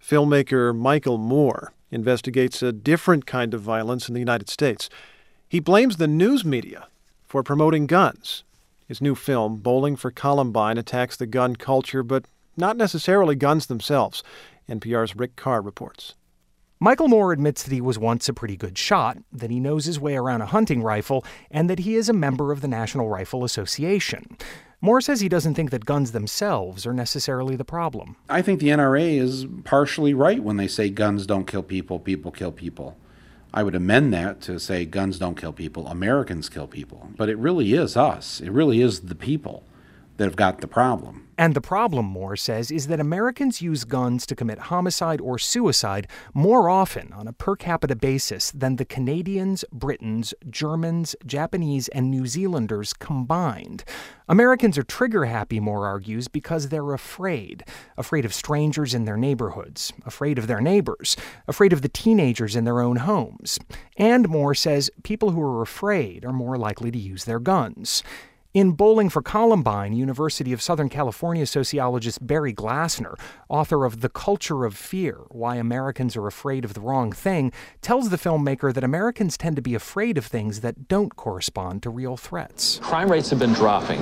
Filmmaker Michael Moore investigates a different kind of violence in the United States. He blames the news media for promoting guns. His new film, Bowling for Columbine, attacks the gun culture, but not necessarily guns themselves. NPR's Rick Carr reports. Michael Moore admits that he was once a pretty good shot, that he knows his way around a hunting rifle, and that he is a member of the National Rifle Association. Moore says he doesn't think that guns themselves are necessarily the problem. I think the NRA is partially right when they say guns don't kill people, people kill people. I would amend that to say guns don't kill people, Americans kill people. But it really is us. It really is the people that have got the problem. And the problem, Moore says, is that Americans use guns to commit homicide or suicide more often on a per capita basis than the Canadians, Britons, Germans, Japanese, and New Zealanders combined. Americans are trigger-happy, Moore argues, because they're afraid. Afraid of strangers in their neighborhoods, afraid of their neighbors, afraid of the teenagers in their own homes. And Moore says people who are afraid are more likely to use their guns. In Bowling for Columbine, University of Southern California sociologist Barry Glassner, author of The Culture of Fear, Why Americans Are Afraid of the Wrong Thing, tells the filmmaker that Americans tend to be afraid of things that don't correspond to real threats. Crime rates have been dropping.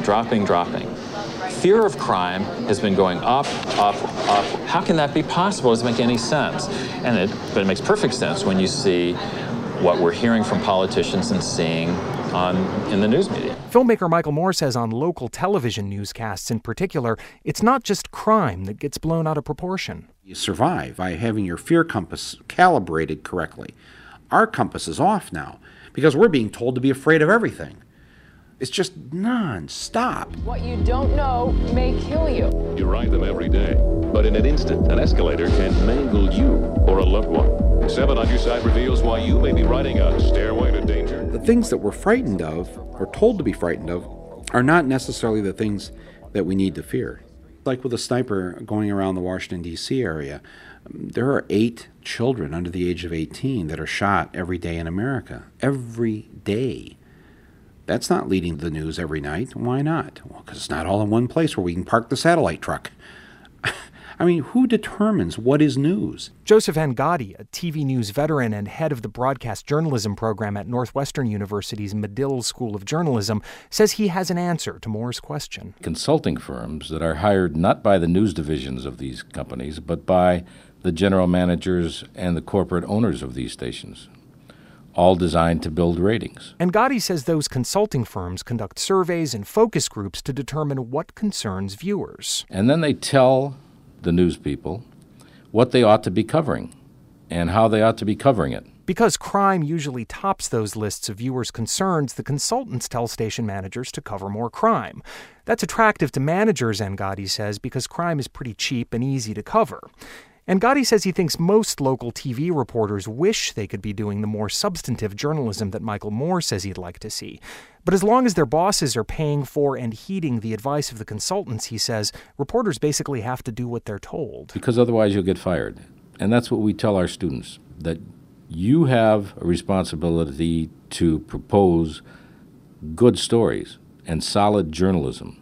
Fear of crime has been going up. How can that be possible? It doesn't make any sense. But it makes perfect sense when you see what we're hearing from politicians and seeing in the news media. Filmmaker Michael Moore says on local television newscasts in particular, it's not just crime that gets blown out of proportion. You survive by having your fear compass calibrated correctly. Our compass is off now because we're being told to be afraid of everything. It's just non-stop. What you don't know may kill you. You ride them every day, but in an instant, an escalator can mangle you or a loved one. 7 on Your Side reveals why you may be riding a stairway to danger. The things that we're frightened of, or told to be frightened of, are not necessarily the things that we need to fear. Like with a sniper going around the Washington, D.C. area, there are 8 children under the age of 18 that are shot every day in America. Every day. That's not leading the news every night. Why not? Well, because it's not all in one place where we can park the satellite truck. I mean, who determines what is news? Joseph Angotti, a TV news veteran and head of the broadcast journalism program at Northwestern University's Medill School of Journalism, says he has an answer to Moore's question. Consulting firms that are hired not by the news divisions of these companies, but by the general managers and the corporate owners of these stations, all designed to build ratings. And Gotti says those consulting firms conduct surveys and focus groups to determine what concerns viewers. And then they tell the news people what they ought to be covering and how they ought to be covering it. Because crime usually tops those lists of viewers' concerns, the consultants tell station managers to cover more crime. That's attractive to managers, Angotti says, because crime is pretty cheap and easy to cover. And Gotti says he thinks most local TV reporters wish they could be doing the more substantive journalism that Michael Moore says he'd like to see. But as long as their bosses are paying for and heeding the advice of the consultants, he says, reporters basically have to do what they're told. Because otherwise you'll get fired. And that's what we tell our students, that you have a responsibility to propose good stories and solid journalism.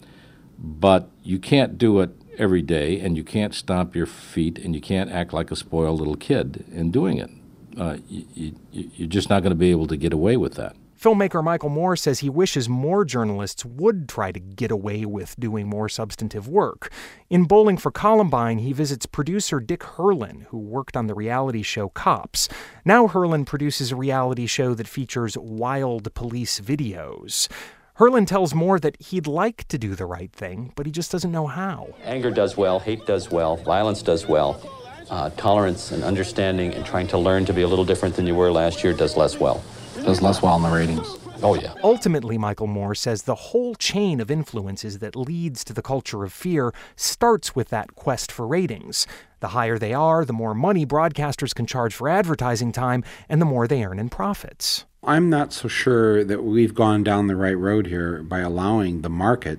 But you can't do it every day, and you can't stomp your feet, and you can't act like a spoiled little kid in doing it. You're just not going to be able to get away with that. Filmmaker Michael Moore says he wishes more journalists would try to get away with doing more substantive work. In Bowling for Columbine, he visits producer Dick Herlin, who worked on the reality show Cops. Now Herlin produces a reality show that features wild police videos. Herlin tells Moore that he'd like to do the right thing, but he just doesn't know how. Anger does well, hate does well, violence does well. Tolerance and understanding and trying to learn to be a little different than you were last year does less well. Does less well in the ratings. Oh, yeah. Ultimately, Michael Moore says the whole chain of influences that leads to the culture of fear starts with that quest for ratings. The higher they are, the more money broadcasters can charge for advertising time, and the more they earn in profits. I'm not so sure that we've gone down the right road here by allowing the market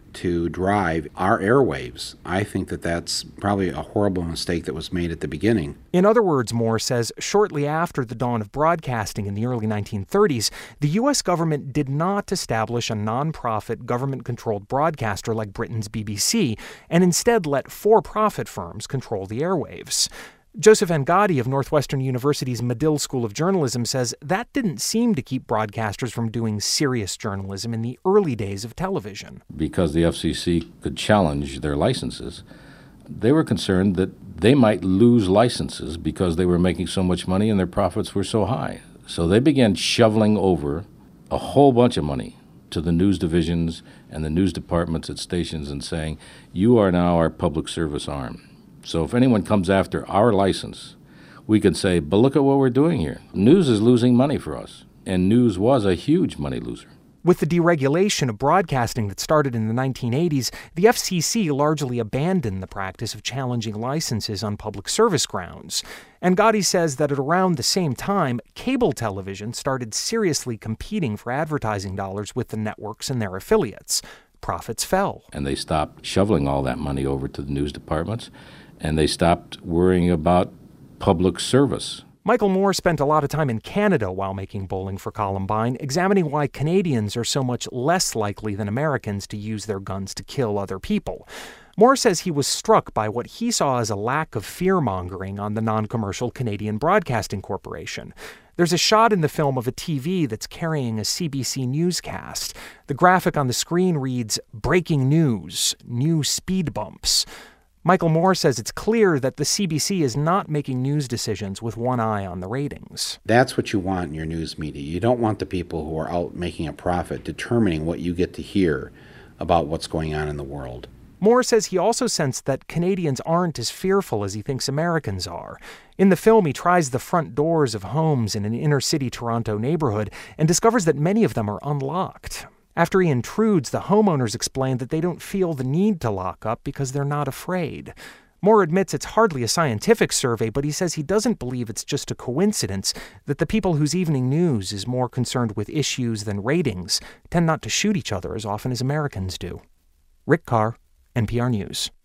to drive our airwaves. I think that that's probably a horrible mistake that was made at the beginning. In other words, Moore says, shortly after the dawn of broadcasting in the early 1930s, the U.S. government did not establish a nonprofit, government-controlled broadcaster like Britain's BBC, and instead let for-profit firms control the airwaves. Joseph Angotti of Northwestern University's Medill School of Journalism says that didn't seem to keep broadcasters from doing serious journalism in the early days of television. Because the FCC could challenge their licenses, they were concerned that they might lose licenses because they were making so much money and their profits were so high. So they began shoveling over a whole bunch of money to the news divisions and the news departments at stations and saying, you are now our public service arm. So if anyone comes after our license, we can say, but look at what we're doing here. News is losing money for us, and news was a huge money loser. With the deregulation of broadcasting that started in the 1980s, the FCC largely abandoned the practice of challenging licenses on public service grounds. And Gotti says that at around the same time, cable television started seriously competing for advertising dollars with the networks and their affiliates. Profits fell. And they stopped shoveling all that money over to the news departments, and they stopped worrying about public service. Michael Moore spent a lot of time in Canada while making Bowling for Columbine, examining why Canadians are so much less likely than Americans to use their guns to kill other people. Moore says he was struck by what he saw as a lack of fear-mongering on the non-commercial Canadian Broadcasting Corporation. There's a shot in the film of a TV that's carrying a CBC newscast. The graphic on the screen reads, "Breaking news, new speed bumps." Michael Moore says it's clear that the CBC is not making news decisions with one eye on the ratings. That's what you want in your news media. You don't want the people who are out making a profit determining what you get to hear about what's going on in the world. Moore says he also sensed that Canadians aren't as fearful as he thinks Americans are. In the film, he tries the front doors of homes in an inner-city Toronto neighborhood and discovers that many of them are unlocked. After he intrudes, the homeowners explain that they don't feel the need to lock up because they're not afraid. Moore admits it's hardly a scientific survey, but he says he doesn't believe it's just a coincidence that the people whose evening news is more concerned with issues than ratings tend not to shoot each other as often as Americans do. Rick Carr, NPR News.